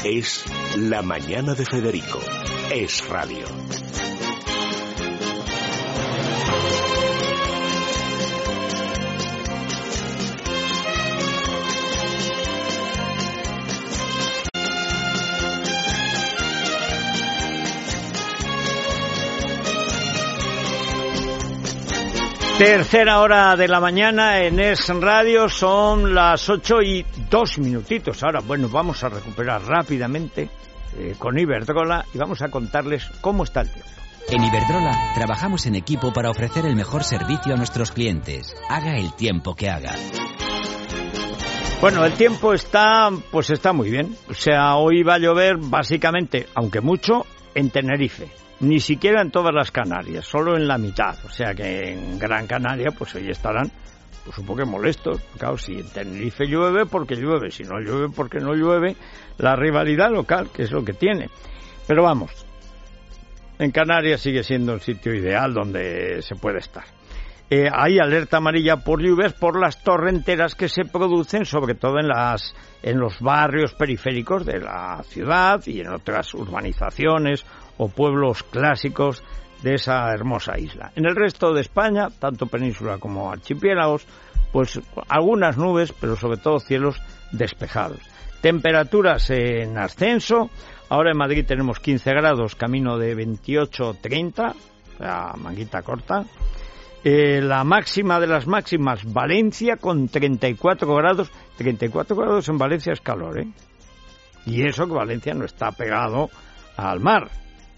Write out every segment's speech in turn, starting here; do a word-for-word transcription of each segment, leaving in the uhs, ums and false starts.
Es La Mañana de Federico. Es radio. Tercera hora de la mañana en Es Radio, son las ocho y dos minutitos. Ahora, bueno, vamos a recuperar rápidamente eh, con Iberdrola y vamos a contarles cómo está el tiempo. En Iberdrola trabajamos en equipo para ofrecer el mejor servicio a nuestros clientes, haga el tiempo que haga. Bueno, el tiempo está, pues está muy bien. O sea, hoy va a llover básicamente, aunque mucho, en Tenerife. Ni siquiera en todas las Canarias, solo en la mitad. O sea que en Gran Canaria, pues hoy estarán, pues un poco molestos. Claro, si en Tenerife llueve, porque llueve. Si no llueve, porque no llueve. La rivalidad local, que es lo que tiene. Pero vamos, en Canarias sigue siendo el sitio ideal donde se puede estar. Eh, hay alerta amarilla por lluvias por las torrenteras que se producen, sobre todo en las en los barrios periféricos de la ciudad y en otras urbanizaciones o pueblos clásicos de esa hermosa isla. En el resto de España, tanto península como archipiélagos, pues algunas nubes, pero sobre todo cielos despejados. Temperaturas en ascenso. Ahora en Madrid tenemos quince grados, camino de veintiocho a treinta, o sea, manguita corta. Eh, la máxima de las máximas, Valencia con treinta y cuatro grados. treinta y cuatro grados en Valencia es calor, ¿eh? Y eso que Valencia no está pegado al mar,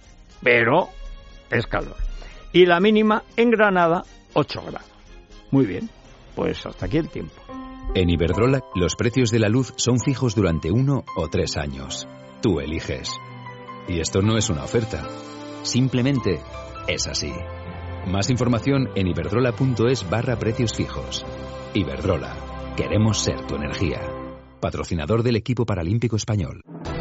pero es calor. Y la mínima en Granada, ocho grados. Muy bien, pues hasta aquí el tiempo. En Iberdrola, los precios de la luz son fijos durante uno o tres años. Tú eliges. Y esto no es una oferta. Simplemente es así. Más información en iberdrola.es barra precios fijos. Iberdrola. Queremos ser tu energía. Patrocinador del equipo paralímpico español.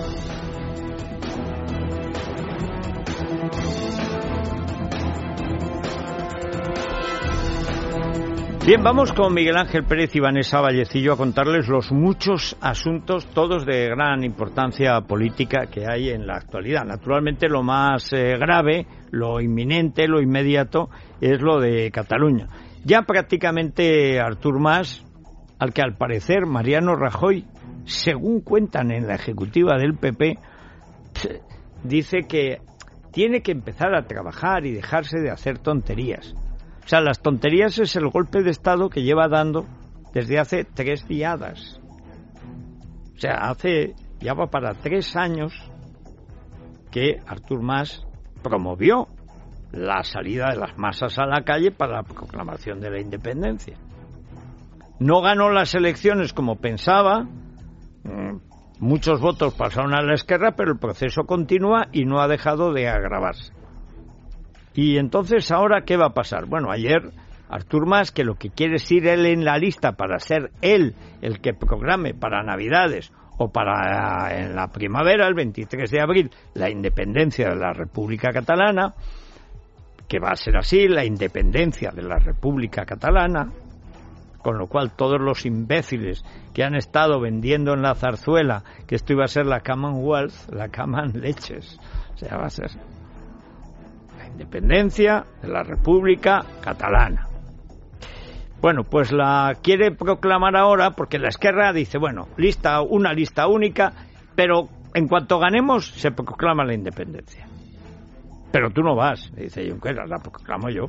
Bien, vamos con Miguel Ángel Pérez y Vanessa Vallecillo a contarles los muchos asuntos, todos de gran importancia política, que hay en la actualidad. Naturalmente, lo más eh, grave, lo inminente, lo inmediato, es lo de Cataluña. Ya prácticamente Artur Mas, al que al parecer Mariano Rajoy, según cuentan en la ejecutiva del P P, dice que tiene que empezar a trabajar y dejarse de hacer tonterías. O sea, las tonterías es el golpe de Estado que lleva dando desde hace tres diadas. O sea, hace ya va para tres años que Artur Mas promovió la salida de las masas a la calle para la proclamación de la independencia. No ganó las elecciones como pensaba, muchos votos pasaron a la izquierda, pero el proceso continúa y no ha dejado de agravarse. Y entonces, ¿ahora qué va a pasar? Bueno, ayer Artur Mas, que lo que quiere es ir él en la lista para ser él el que programe para Navidades o para en la primavera, el veintitrés de abril, la independencia de la República Catalana, que va a ser así, la independencia de la República Catalana, con lo cual todos los imbéciles que han estado vendiendo en la zarzuela que esto iba a ser la Commonwealth, la Common Leches, o sea, va a ser independencia de la República Catalana. Bueno, pues la quiere proclamar ahora porque la izquierda dice, bueno, lista, una lista única, pero en cuanto ganemos se proclama la independencia. Pero tú no vas, dice Junqueras, la proclamo yo.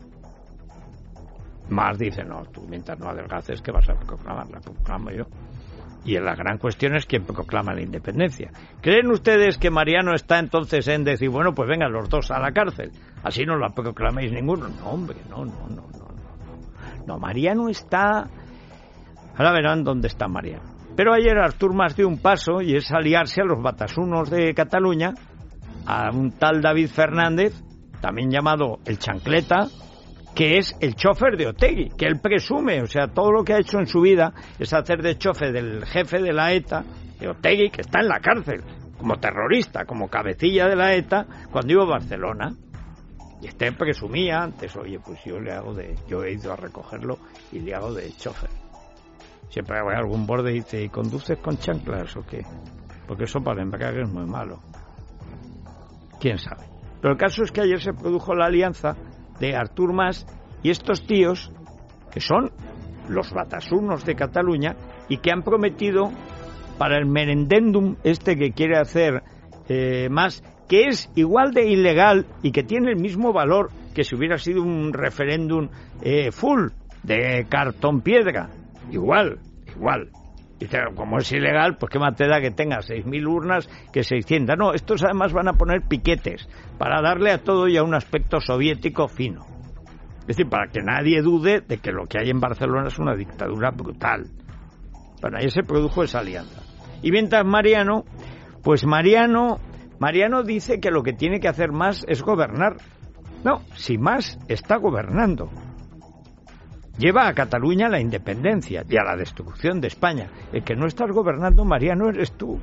Mas dice, no, tú mientras no adelgaces, ¿qué vas a proclamar? La proclamo yo. Y la gran cuestión es quién proclama la independencia. ¿Creen ustedes que Mariano está entonces en decir, bueno, pues vengan los dos a la cárcel? Así no la proclaméis ninguno. No, hombre, no, no, no, no, no. No, Mariano está... Ahora verán dónde está Mariano. Pero ayer Artur Mas dio un paso y es aliarse a los batasunos de Cataluña, a un tal David Fernández, también llamado el Chancleta, que es el chofer de Otegi, que él presume, o sea, todo lo que ha hecho en su vida es hacer de chofer del jefe de la ETA, de Otegi, que está en la cárcel, como terrorista, como cabecilla de la ETA, cuando iba a Barcelona. Y este presumía antes, oye, pues yo le hago de, yo he ido a recogerlo y le hago de chofer. Siempre hay algún borde y dice, ¿y conduces con chanclas o qué? porque eso para el embrague es muy malo. ¿Quién sabe? Pero el caso es que ayer se produjo la alianza de Artur Mas y estos tíos, que son los batasunos de Cataluña, y que han prometido para el merendéndum este que quiere hacer eh, Mas, que es igual de ilegal y que tiene el mismo valor que si hubiera sido un referéndum eh, full, de cartón piedra. Igual, igual. Dice, como es ilegal, pues qué más te da que tenga seis mil urnas que seiscientas. No, estos además van a poner piquetes para darle a todo ya un aspecto soviético fino. Es decir, para que nadie dude de que lo que hay en Barcelona es una dictadura brutal. Bueno, ahí se produjo esa alianza. Y mientras Mariano, pues Mariano, Mariano dice que lo que tiene que hacer Mas es gobernar. No, si Mas está gobernando. Lleva a Cataluña a la independencia y a la destrucción de España. El que no estás gobernando, Mariano, eres tú.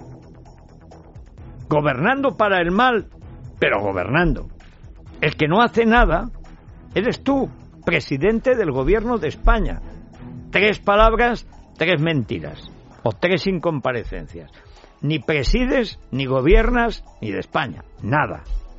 Gobernando para el mal, pero gobernando. El que no hace nada, eres tú, presidente del gobierno de España. Tres palabras, tres mentiras. O tres incomparecencias. Ni presides, ni gobiernas, ni de España. Nada.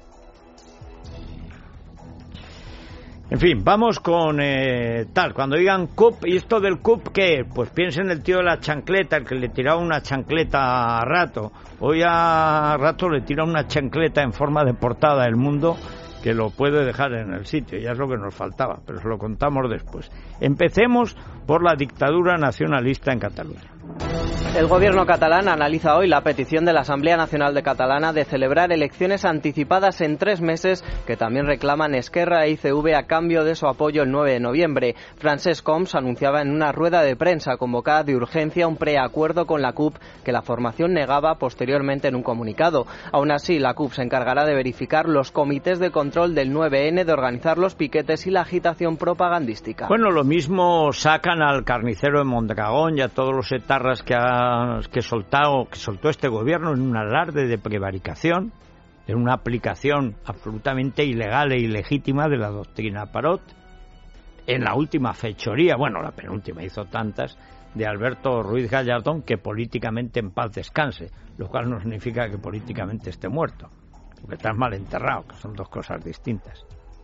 En fin, vamos con eh, tal, cuando digan C U P, ¿y esto del C U P qué? Pues piensen en el tío de la chancleta, el que le tiraba una chancleta a Rato. Hoy a Rato le tira una chancleta en forma de portada del Mundo, que lo puede dejar en el sitio, ya es lo que nos faltaba, pero se lo contamos después. Empecemos por la dictadura nacionalista en Cataluña. El gobierno catalán analiza hoy la petición de la Asamblea Nacional de Catalana de celebrar elecciones anticipadas en tres meses que también reclaman Esquerra e I C V a cambio de su apoyo el nueve de noviembre. Francesc Homs anunciaba en una rueda de prensa convocada de urgencia un preacuerdo con la C U P que la formación negaba posteriormente en un comunicado. Aún así, la C U P se encargará de verificar los comités de control del nueve ene, de organizar los piquetes y la agitación propagandística. Bueno, lo mismo sacan al carnicero de Mondragón y a todos los etarras que ha que soltado, que soltó este gobierno en un alarde de prevaricación, en una aplicación absolutamente ilegal e ilegítima de la doctrina Parot, en la última fechoría, bueno, la penúltima, hizo tantas, de Alberto Ruiz Gallardón, que políticamente en paz descanse, lo cual no significa que políticamente esté muerto, porque estás mal enterrado, que son dos cosas distintas.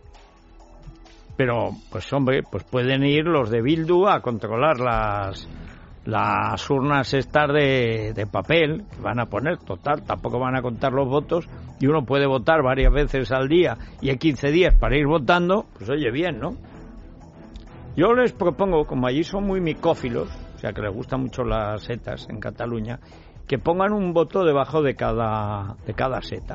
Pero, pues hombre, pues pueden ir los de Bildu a controlar las las urnas estas de, de papel que van a poner, total, tampoco van a contar los votos y uno puede votar varias veces al día y hay quince días para ir votando, pues oye bien, ¿no? Yo les propongo, como allí son muy micófilos, o sea que les gustan mucho las setas en Cataluña, que pongan un voto debajo de cada de cada seta.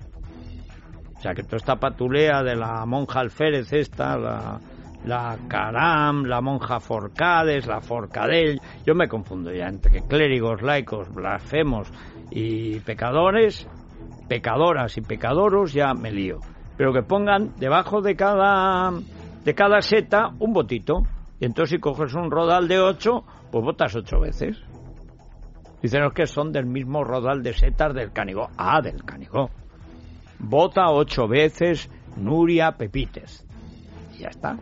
O sea que toda esta patulea de la monja Alférez esta, la la Caram, la monja Forcades, la Forcadell, yo me confundo ya entre clérigos, laicos, blasfemos y pecadores, pecadoras y pecadoros, ya me lío. Pero que pongan debajo de cada de cada seta un votito, y entonces si coges un rodal de ocho, pues votas ocho veces. Dicen los que son del mismo rodal de setas del Canigó. Ah, del Canigó. Vota ocho veces Nuria Pepítez. Y ya está.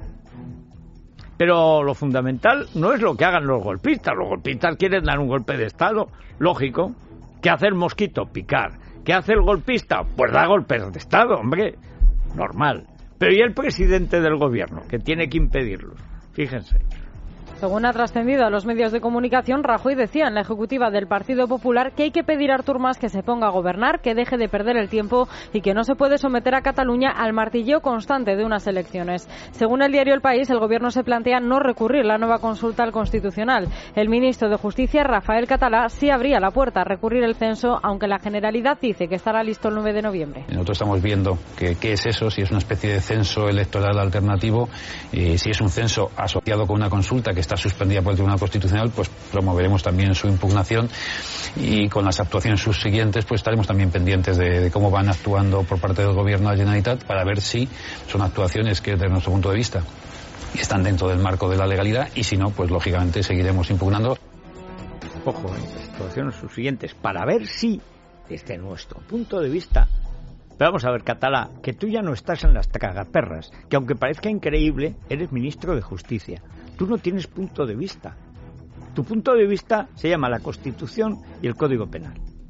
Pero lo fundamental no es lo que hagan los golpistas. Los golpistas quieren dar un golpe de Estado, lógico. ¿Qué hace el mosquito? Picar. ¿Qué hace el golpista? Pues da golpes de Estado, hombre. Normal. Pero ¿y el presidente del gobierno, que tiene que impedirlos? Fíjense. Según ha trascendido a los medios de comunicación, Rajoy decía en la ejecutiva del Partido Popular que hay que pedir a Artur Mas que se ponga a gobernar, que deje de perder el tiempo y que no se puede someter a Cataluña al martilleo constante de unas elecciones. Según el diario El País, el gobierno se plantea no recurrir la nueva consulta al Constitucional. El ministro de Justicia, Rafael Català, sí abría la puerta a recurrir el censo, aunque la Generalidad dice que estará listo el nueve de noviembre. Nosotros estamos viendo que, qué es eso, si es una especie de censo electoral alternativo, y si es un censo asociado con una consulta que está suspendida por el Tribunal Constitucional, pues promoveremos también su impugnación, y con las actuaciones subsiguientes pues estaremos también pendientes de, de cómo van actuando por parte del Gobierno de la Generalitat, para ver si son actuaciones que desde nuestro punto de vista están dentro del marco de la legalidad, y si no, pues lógicamente seguiremos impugnando. Ojo, ¿eh? Situaciones subsiguientes, para ver si desde nuestro punto de vista. Pero vamos a ver, Català, que tú ya no estás en las tragaperras, que aunque parezca increíble, eres ministro de Justicia. Tú no tienes punto de vista. Tu punto de vista se llama la Constitución y el Código Penal.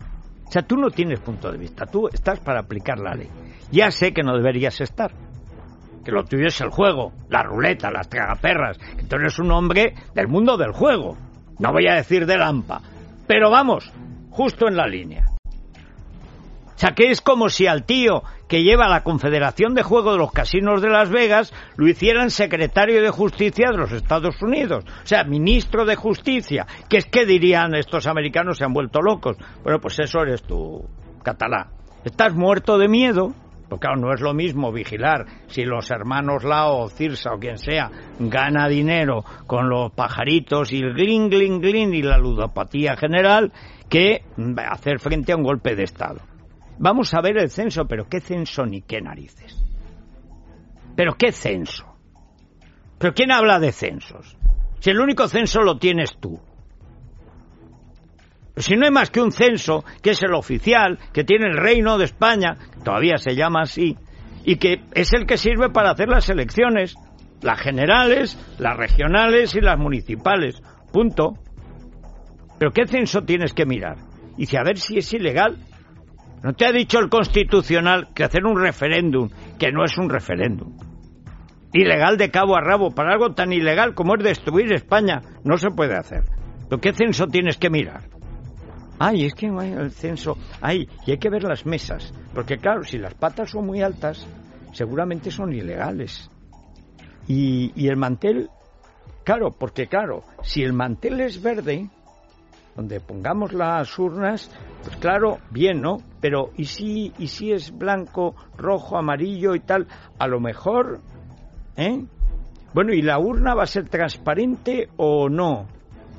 O sea, tú no tienes punto de vista, tú estás para aplicar la ley. Ya sé que no deberías estar, que lo tuyo es el juego, la ruleta, las tragaperras, que tú eres un hombre del mundo del juego, no voy a decir de Lampa, pero vamos, justo en la línea. O sea, que es como si al tío que lleva la Confederación de Juego de los Casinos de Las Vegas lo hicieran secretario de Justicia de los Estados Unidos. O sea, ministro de Justicia. ¿Qué es que dirían estos americanos? Se han vuelto locos. Bueno, pues eso eres tú, catalá. Estás muerto de miedo, porque claro, no es lo mismo vigilar si los hermanos Lao o Cirsa o quien sea gana dinero con los pajaritos y el glin, glin, glin y la ludopatía general que hacer frente a un golpe de Estado. Vamos a ver el censo, pero ¿qué censo ni qué narices? ¿Pero qué censo? ¿Pero quién habla de censos? Si el único censo lo tienes tú. Si no hay más que un censo, que es el oficial, que tiene el Reino de España, que todavía se llama así, y que es el que sirve para hacer las elecciones, las generales, las regionales y las municipales. Punto. ¿Pero qué censo tienes que mirar? Y si a ver si es ilegal. ¿No te ha dicho el Constitucional que hacer un referéndum, que no es un referéndum, ilegal de cabo a rabo, para algo tan ilegal como es destruir España, no se puede hacer? ¿Pero qué censo tienes que mirar? Ay, es que el censo... Ay, y hay que ver las mesas, porque claro, si las patas son muy altas, seguramente son ilegales. Y, y el mantel... Claro, porque claro, si el mantel es verde, donde pongamos las urnas, pues claro, bien, ¿no? Pero ¿y si, y si es blanco, rojo, amarillo y tal? A lo mejor, ¿eh? Bueno, ¿y la urna va a ser transparente o no?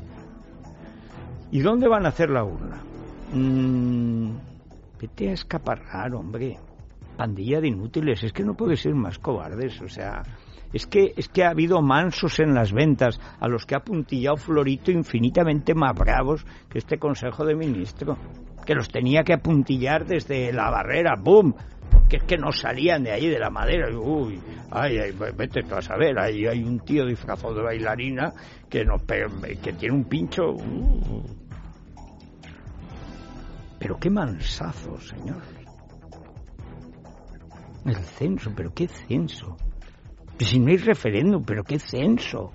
¿Y dónde van a hacer la urna? Mm, vete a escaparrar, hombre. Pandilla de inútiles, es que no puede ser más cobardes, o sea... Es que, es que ha habido mansos en las ventas a los que ha puntillado Florito infinitamente más bravos que este Consejo de Ministros, que los tenía que apuntillar desde la barrera, ¡boom! Porque es que no salían de ahí de la madera. Uy, ay, ay, vete tú a saber, ahí hay un tío disfrazado de bailarina que, nos pega, que tiene un pincho. Uh. Pero qué mansazo, señor. El censo, pero qué censo. Si no hay referéndum, pero qué censo.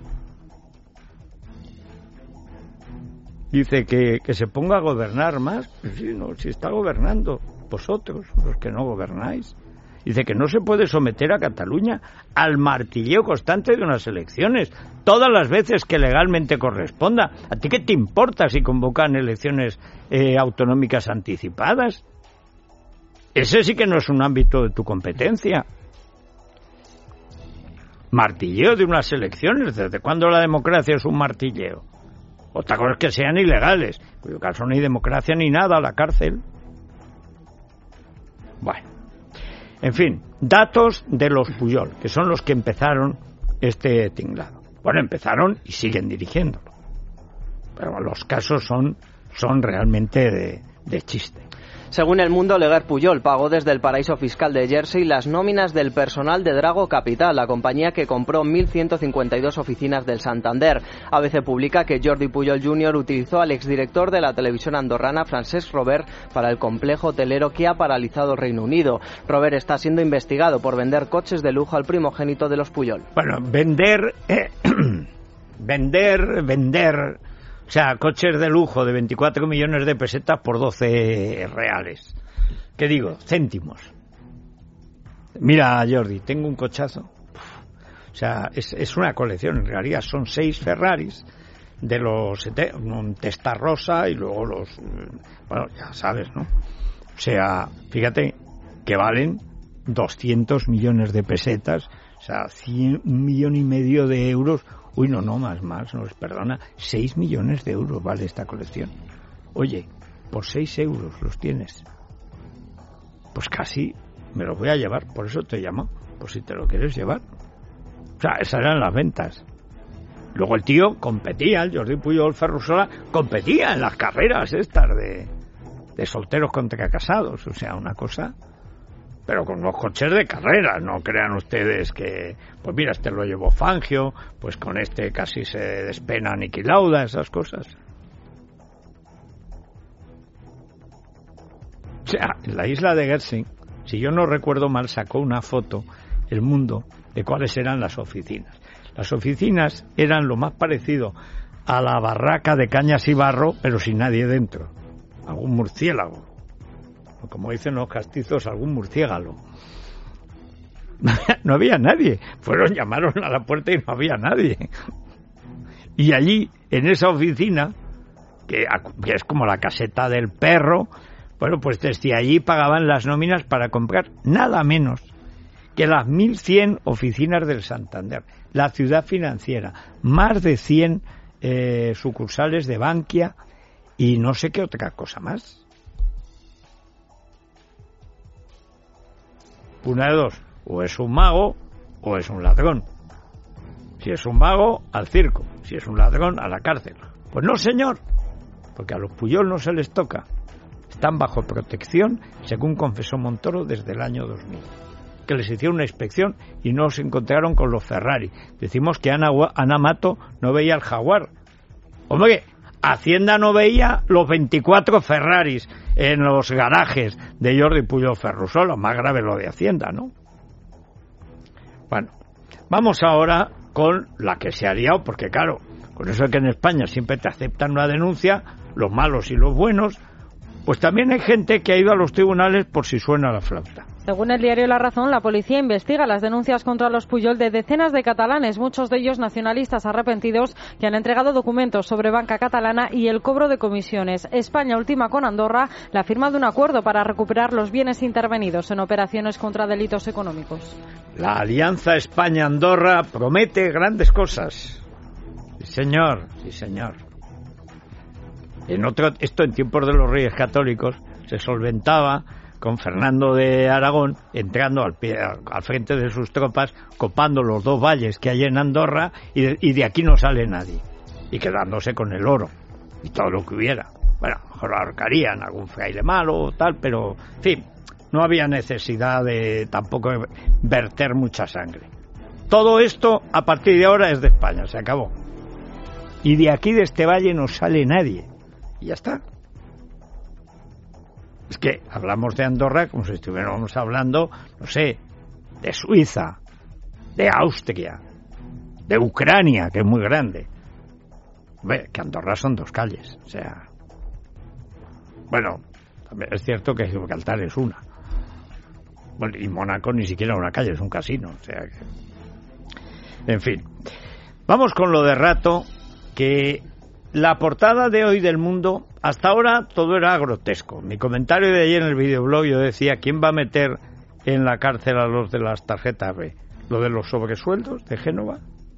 Dice que, que se ponga a gobernar más. Pues sí, no, si está gobernando vosotros, los que no gobernáis. Dice que no se puede someter a Cataluña al martilleo constante de unas elecciones, todas las veces que legalmente corresponda. ¿A ti qué te importa si convocan elecciones eh, autonómicas anticipadas? Ese sí que no es un ámbito de tu competencia. Martilleo de unas elecciones. ¿Desde cuándo la democracia es un martilleo? Otra cosa es que sean ilegales, en cuyo caso no hay democracia ni nada, a la cárcel. Bueno, en fin, datos de los Pujol, que son los que empezaron este tinglado. Bueno, empezaron y siguen dirigiéndolo, pero los casos son, son realmente de, de chiste. Según El Mundo, Leguer Pujol pagó desde el paraíso fiscal de Jersey las nóminas del personal de Drago Capital, la compañía que compró mil ciento cincuenta y dos oficinas del Santander. A B C publica que Jordi Pujol júnior utilizó al exdirector de la televisión andorrana, Francesc Robert, para el complejo hotelero que ha paralizado el Reino Unido. Robert está siendo investigado por vender coches de lujo al primogénito de los Pujol. Bueno, vender... Eh, vender... vender... O sea, coches de lujo de veinticuatro millones de pesetas por doce reales. ¿Qué digo? Céntimos. Mira, Jordi, tengo un cochazo. O sea, es, es una colección. En realidad son seis Ferraris de los... un Testarossa y luego los... Bueno, ya sabes, ¿no? O sea, fíjate que valen doscientos millones de pesetas. O sea, cien, un millón y medio de euros... Uy, no, no, más, más, nos perdona. Seis millones de euros vale esta colección. Oye, por seis euros los tienes. Pues casi me los voy a llevar, por eso te llamo, por si te lo quieres llevar. O sea, esas eran las ventas. Luego el tío competía, el Jordi Pujol Ferrusola, competía en las carreras estas de, de solteros contra casados. O sea, una cosa... Pero con los coches de carrera, no crean ustedes que... Pues mira, este lo llevó Fangio, pues con este casi se despena Niki Lauda, esas cosas. sea, en la isla de Guernsey, si yo no recuerdo mal, sacó una foto El Mundo de cuáles eran las oficinas. Las oficinas eran lo más parecido a la barraca de cañas y barro, pero sin nadie dentro. Algún murciélago. O como dicen los castizos, algún murciégalo. No había nadie. Fueron, llamaron a la puerta y no había nadie. Y allí, en esa oficina, que, que es como la caseta del perro, bueno, pues desde allí pagaban las nóminas para comprar nada menos que las mil cien oficinas del Santander, la ciudad financiera, más de cien eh, sucursales de Bankia y no sé qué otra cosa más. Una de dos, o es un mago o es un ladrón. Si es un mago, al circo. Si es un ladrón, a la cárcel. Pues no, señor, porque a los Pujol no se les toca. Están bajo protección, según confesó Montoro desde el año dos mil. Que les hicieron una inspección y no se encontraron con los Ferrari. Decimos que Ana, Ana Mato no veía el Jaguar. Hombre, Hacienda no veía los veinticuatro Ferraris en los garajes de Jordi Pujol Ferrusola. Más grave lo de Hacienda, ¿no? Bueno, vamos ahora con la que se ha liado, porque claro, con eso de que en España siempre te aceptan una denuncia, los malos y los buenos, pues también hay gente que ha ido a los tribunales por si suena la flauta. Según el diario La Razón, la policía investiga las denuncias contra los Pujol de decenas de catalanes, muchos de ellos nacionalistas arrepentidos, que han entregado documentos sobre banca catalana y el cobro de comisiones. España ultima con Andorra la firma de un acuerdo para recuperar los bienes intervenidos en operaciones contra delitos económicos. La alianza España-Andorra promete grandes cosas. Sí, señor, sí, señor. En otro, esto en tiempos de los Reyes Católicos se solventaba con Fernando de Aragón entrando al, pie, al frente de sus tropas, copando los dos valles que hay en Andorra, y de, y de aquí no sale nadie, y quedándose con el oro y todo lo que hubiera. Bueno, a lo mejor ahorcarían algún fraile malo o tal, pero en fin, no había necesidad de tampoco verter mucha sangre. Todo esto a partir de ahora es de España, se acabó. Y de aquí, de este valle, no sale nadie. Y ya está. Es que hablamos de Andorra como si estuviéramos hablando, no sé, de Suiza, de Austria, de Ucrania, que es muy grande. Ve, que Andorra son dos calles, o sea... Bueno, también es cierto que Gibraltar es una. Bueno, y Mónaco ni siquiera una calle, es un casino, o sea que... En fin. Vamos con lo de Rato, que... La portada de hoy del Mundo, hasta ahora todo era grotesco. Mi comentario de ayer en el videoblog yo decía, ¿quién va a meter en la cárcel a los de las tarjetas B? ¿Lo de los sobresueldos de Génova?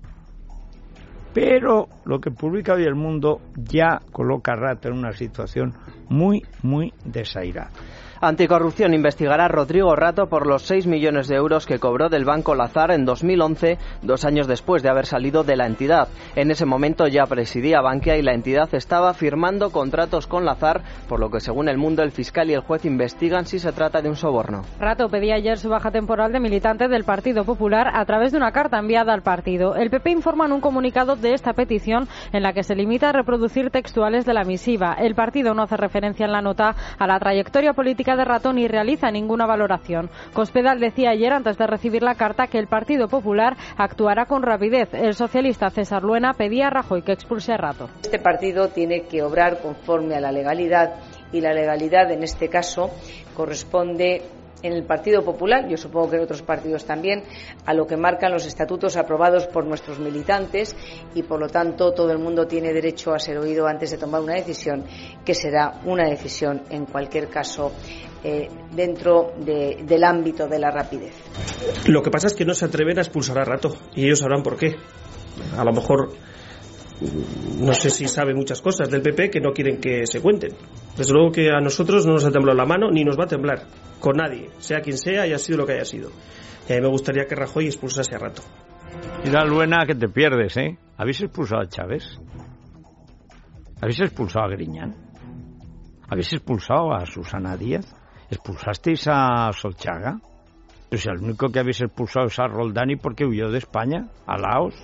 Pero lo que publica hoy el Mundo ya coloca a Rato en una situación muy, muy desairada. Anticorrupción investigará a Rodrigo Rato por los seis millones de euros que cobró del Banco Lazar en dos mil once, dos años después de haber salido de la entidad. En ese momento ya presidía Bankia y la entidad estaba firmando contratos con Lazar, por lo que según el Mundo el fiscal y el juez investigan si se trata de un soborno. Rato pedía ayer su baja temporal de militante del Partido Popular a través de una carta enviada al partido. El P P informa en un comunicado de esta petición en la que se limita a reproducir textuales de la misiva. El partido no hace referencia en la nota a la trayectoria política de Rato ni realiza ninguna valoración. Cospedal decía ayer, antes de recibir la carta, que el Partido Popular actuará con rapidez. El socialista César Luena pedía a Rajoy que expulse a Rato. Este partido tiene que obrar conforme a la legalidad y la legalidad en este caso corresponde en el Partido Popular, yo supongo que en otros partidos también, a lo que marcan los estatutos aprobados por nuestros militantes y por lo tanto todo el mundo tiene derecho a ser oído antes de tomar una decisión, que será una decisión en cualquier caso eh, dentro de, del ámbito de la rapidez. Lo que pasa es que no se atreven a expulsar a Rato y ellos sabrán por qué. A lo mejor no sé si sabe muchas cosas del P P que no quieren que se cuenten. Desde luego que a nosotros no nos ha temblado la mano ni nos va a temblar con nadie, sea quien sea, haya sido lo que haya sido. Y a mí me gustaría que Rajoy expulsase a Rato. Mira, Luena, que te pierdes, ¿eh? ¿Habéis expulsado a Chávez? ¿Habéis expulsado a Griñán? ¿Habéis expulsado a Susana Díaz? ¿Expulsasteis a Solchaga? Pero si el único que habéis expulsado es a Roldán, porque huyó de España, a Laos.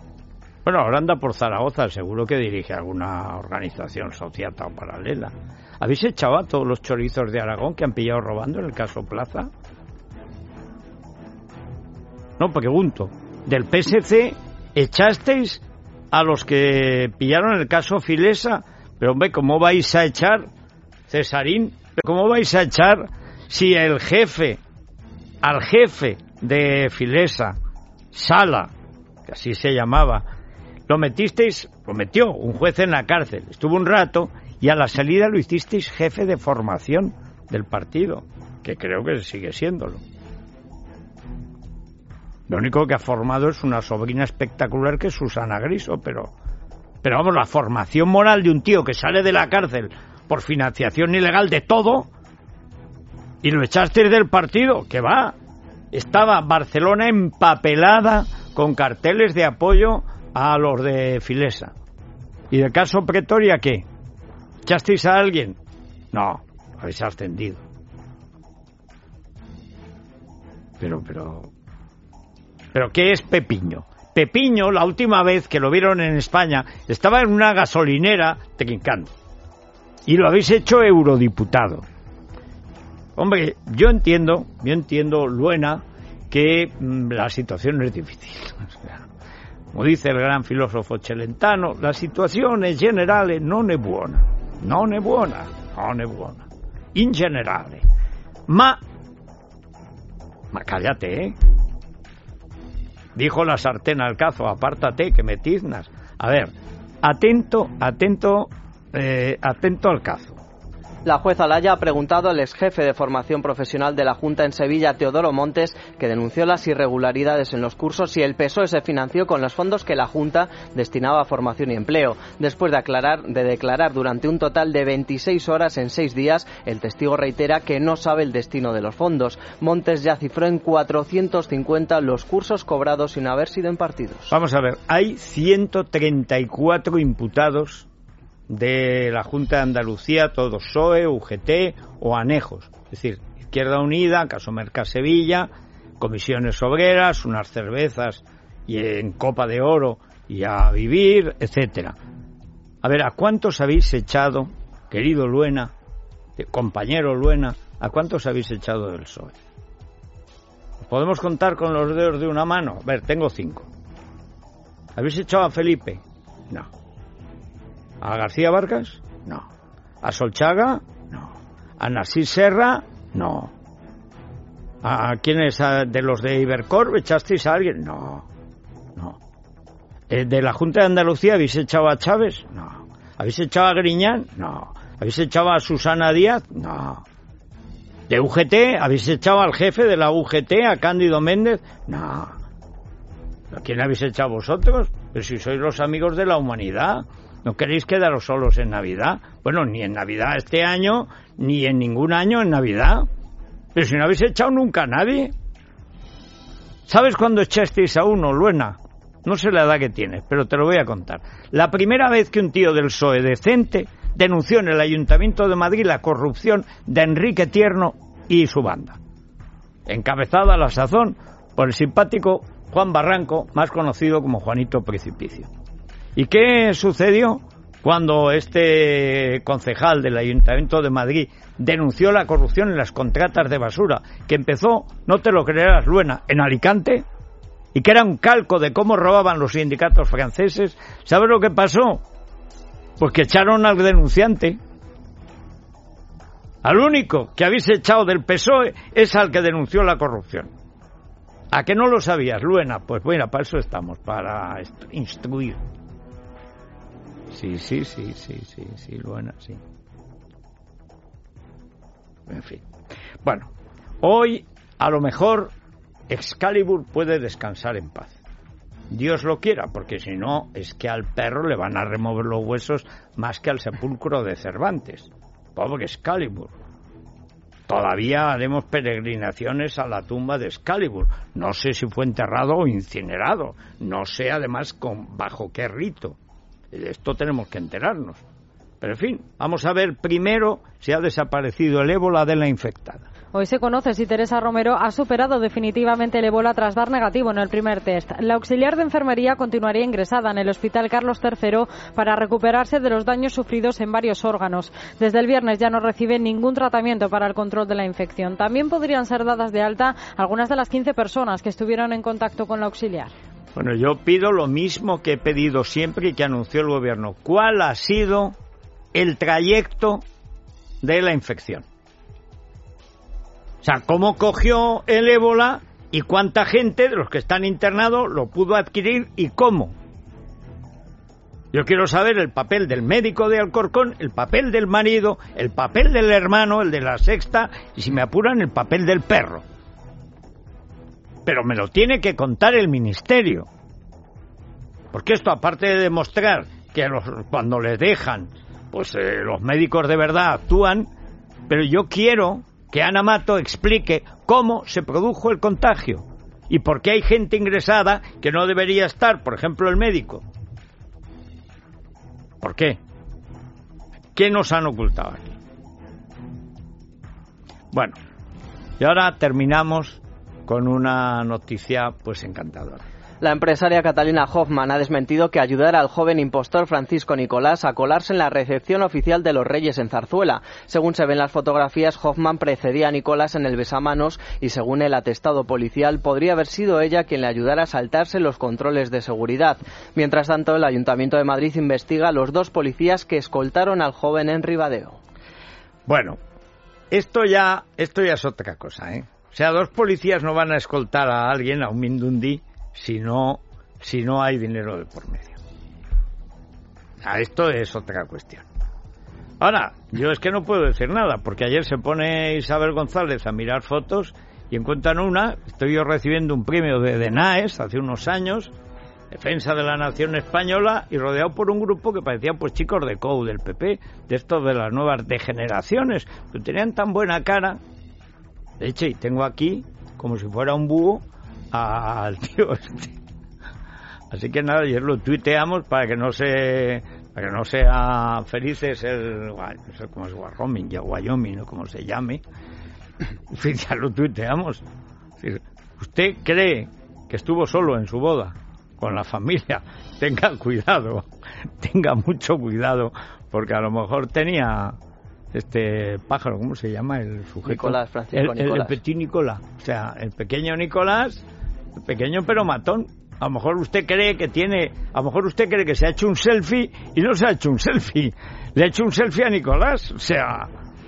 Bueno, ahora anda por Zaragoza, seguro que dirige alguna organización sociata o paralela. ¿Habéis echado a todos los chorizos de Aragón que han pillado robando en el caso Plaza? No, pregunto. ¿Del P S C echasteis a los que pillaron el caso Filesa? Pero hombre, ¿cómo vais a echar, Cesarín? ¿Cómo vais a echar si el jefe, al jefe de Filesa, Sala, que así se llamaba, lo metisteis, lo metió un juez en la cárcel, estuvo un rato y a la salida lo hicisteis jefe de formación del partido, que creo que sigue siéndolo. Lo único que ha formado es una sobrina espectacular que es Susana Griso, pero, pero vamos, la formación moral de un tío que sale de la cárcel por financiación ilegal de todo y lo echasteis del partido, que va, estaba Barcelona empapelada con carteles de apoyo a los de Filesa. ¿Y del caso Pretoria qué? ¿Echasteis a alguien? No, habéis ascendido. Pero, pero... ¿Pero qué es Pepiño? Pepiño, la última vez que lo vieron en España, estaba en una gasolinera trincando. Y lo habéis hecho eurodiputado. Hombre, yo entiendo, yo entiendo, Luena, que mmm, la situación es difícil. Como dice el gran filósofo Celentano, la situazione generale non è buona. Non è buona, non è buona. In generale. Ma... Ma cállate, ¿eh? Dijo la sartén al cazo, apártate, que me tiznas. A ver, atento, atento, eh, atento al cazo. La jueza Laya ha preguntado al ex jefe de formación profesional de la Junta en Sevilla, Teodoro Montes, que denunció las irregularidades en los cursos, si el P S O E se financió con los fondos que la Junta destinaba a formación y empleo. Después de, aclarar, de declarar durante un total de veintiséis horas en seis días, el testigo reitera que no sabe el destino de los fondos. Montes ya cifró en cuatrocientos cincuenta los cursos cobrados sin haber sido impartidos. Vamos a ver, hay ciento treinta y cuatro imputados de la Junta de Andalucía, todos P S O E, U G T o anejos, es decir, Izquierda Unida, Caso Merca Sevilla, Comisiones Obreras, unas cervezas y en Copa de Oro y a vivir, etcétera. A ver, ¿a cuántos habéis echado, querido Luena, compañero Luena, a cuántos habéis echado del P S O E? ¿Podemos contar con los dedos de una mano? A ver, tengo cinco. ¿Habéis echado a Felipe? No. ¿A García Vargas? No. ¿A Solchaga? No. ¿A Narcís Serra? No. ¿A quiénes de los de Ibercorp echasteis a alguien? No. No. ¿De la Junta de Andalucía habéis echado a Chávez? No. ¿Habéis echado a Griñán? No. ¿Habéis echado a Susana Díaz? No. ¿De U G T? ¿Habéis echado al jefe de la U G T, a Cándido Méndez? No. ¿A quién habéis echado vosotros? Pero si sois los amigos de la humanidad. ¿No queréis quedaros solos en Navidad? Bueno, ni en Navidad este año, ni en ningún año en Navidad. Pero si no habéis echado nunca a nadie. ¿Sabes cuándo echasteis a uno, Luena? No sé la edad que tienes, pero te lo voy a contar. La primera vez que un tío del P S O E decente denunció en el Ayuntamiento de Madrid la corrupción de Enrique Tierno y su banda. Encabezada a la sazón por el simpático Juan Barranco, más conocido como Juanito Precipicio. ¿Y qué sucedió cuando este concejal del Ayuntamiento de Madrid denunció la corrupción en las contratas de basura, que empezó, no te lo creerás, Luena, en Alicante, y que era un calco de cómo robaban los sindicatos franceses? ¿Sabes lo que pasó? Pues que echaron al denunciante. Al único que habéis echado del P S O E es al que denunció la corrupción. ¿A que no lo sabías, Luena? Pues bueno, para eso estamos, para instruir. Sí, sí, sí, sí, sí, sí, Luena, sí. En fin. Bueno, hoy a lo mejor Excalibur puede descansar en paz. Dios lo quiera, porque si no es que al perro le van a remover los huesos más que al sepulcro de Cervantes. Pobre Excalibur. Todavía haremos peregrinaciones a la tumba de Excalibur. No sé si fue enterrado o incinerado. No sé además con bajo qué rito. De esto tenemos que enterarnos. Pero en fin, vamos a ver primero si ha desaparecido el ébola de la infectada. Hoy se conoce si Teresa Romero ha superado definitivamente el ébola tras dar negativo en el primer test. La auxiliar de enfermería continuaría ingresada en el Hospital Carlos tercero para recuperarse de los daños sufridos en varios órganos. Desde el viernes ya no recibe ningún tratamiento para el control de la infección. También podrían ser dadas de alta algunas de las quince personas que estuvieron en contacto con la auxiliar. Bueno, yo pido lo mismo que he pedido siempre y que anunció el gobierno. ¿Cuál ha sido el trayecto de la infección? O sea, ¿cómo cogió el ébola y cuánta gente de los que están internados lo pudo adquirir y cómo? Yo quiero saber el papel del médico de Alcorcón, el papel del marido, el papel del hermano, el de la sexta, y si me apuran, el papel del perro. Pero me lo tiene que contar el ministerio. Porque esto, aparte de demostrar que los, cuando les dejan, pues eh, los médicos de verdad actúan, pero yo quiero que Ana Mato explique cómo se produjo el contagio y por qué hay gente ingresada que no debería estar, por ejemplo, el médico. ¿Por qué? ¿Qué nos han ocultado aquí? Bueno, y ahora terminamos con una noticia pues encantadora. La empresaria Catalina Hoffman ha desmentido que ayudara al joven impostor Francisco Nicolás a colarse en la recepción oficial de los Reyes en Zarzuela. Según se ven las fotografías, Hoffman precedía a Nicolás en el besamanos y, según el atestado policial, podría haber sido ella quien le ayudara a saltarse los controles de seguridad. Mientras tanto, el Ayuntamiento de Madrid investiga a los dos policías que escoltaron al joven en Ribadeo. Bueno, esto ya, esto ya es otra cosa, ¿eh? O sea, dos policías no van a escoltar a alguien, a un mindundi, si no, si no hay dinero de por medio. Ah, esto es otra cuestión. Ahora, yo es que no puedo decir nada, porque ayer se pone Isabel González a mirar fotos y encuentran una, estoy yo recibiendo un premio de DENAES hace unos años, Defensa de la Nación Española, y rodeado por un grupo que parecían pues chicos de C O U, del P P, de estos de las nuevas degeneraciones, que tenían tan buena cara. De hecho, y tengo aquí, como si fuera un búho, al tío este. Así que nada, ayer lo tuiteamos para que no se para que no sea felices el, no sé cómo es, Wyoming, ya Wyoming, ¿no? Como se llame. En fin, ya lo tuiteamos. ¿Usted cree que estuvo solo en su boda con la familia? Tenga cuidado, tenga mucho cuidado, porque a lo mejor tenía este pájaro, ¿cómo se llama el sujeto? Nicolás, Francisco el, el, Nicolás. el petit Nicolás, o sea, el pequeño Nicolás, el pequeño pero matón. A lo mejor usted cree que tiene, a lo mejor usted cree que se ha hecho un selfie y no se ha hecho un selfie, le ha hecho un selfie a Nicolás, o sea,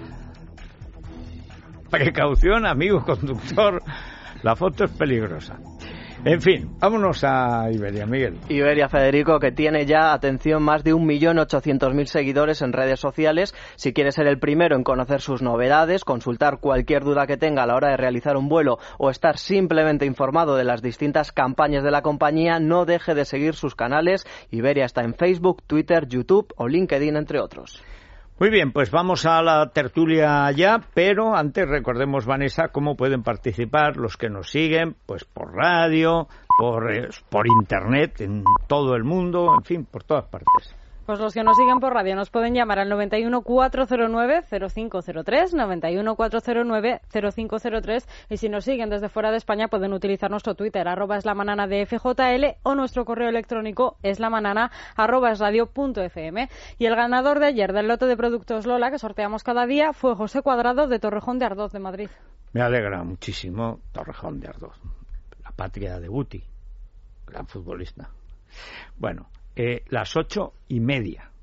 precaución, amigo conductor, la foto es peligrosa. En fin, vámonos a Iberia, Miguel. Iberia, Federico, que tiene ya, atención, más de un millón ochocientos mil seguidores en redes sociales. Si quiere ser el primero en conocer sus novedades, consultar cualquier duda que tenga a la hora de realizar un vuelo o estar simplemente informado de las distintas campañas de la compañía, no deje de seguir sus canales. Iberia está en Facebook, Twitter, YouTube o LinkedIn, entre otros. Muy bien, pues vamos a la tertulia ya, pero antes recordemos, Vanessa, cómo pueden participar los que nos siguen, pues por radio, por, eh, por internet, en todo el mundo, en fin, por todas partes. Pues los que nos siguen por radio nos pueden llamar al noventa y uno, cuatrocientos nueve, cero cinco cero tres, noventa y uno, cuatrocientos nueve, cero cinco cero tres, y si nos siguen desde fuera de España pueden utilizar nuestro Twitter, arroba eslamanana de F J L, o nuestro correo electrónico eslamanana arroba esradio punto f m. Y el ganador de ayer del lote de productos Lola que sorteamos cada día fue José Cuadrado de Torrejón de Ardoz de Madrid. Me alegra muchísimo Torrejón de Ardoz, la patria de Guti, gran futbolista. Bueno, Eh, las ocho y media.